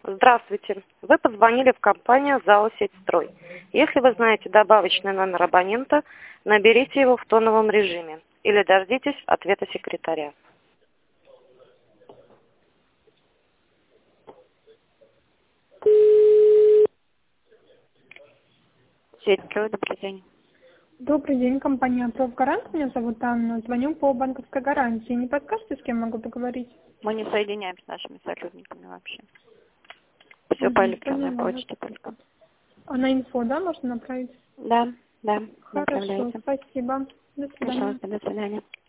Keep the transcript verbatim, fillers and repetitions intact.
Здравствуйте. Вы позвонили в компанию ЗАО «Сетьстрой». Если вы знаете добавочный номер абонента, наберите его в тоновом режиме или дождитесь ответа секретаря. «Сетьстрой», добрый день. Добрый день, компания «Профгарант». Меня зовут Анна. Звоню по банковской гарантии. Не подскажете, с кем могу поговорить? Мы не соединяем с нашими сотрудниками вообще. Все по Угу, электронной поняла. почте только. А на инфо, да, можно направить? Да, да, Хорошо, направляйте. спасибо. До свидания. Пожалуйста, до свидания.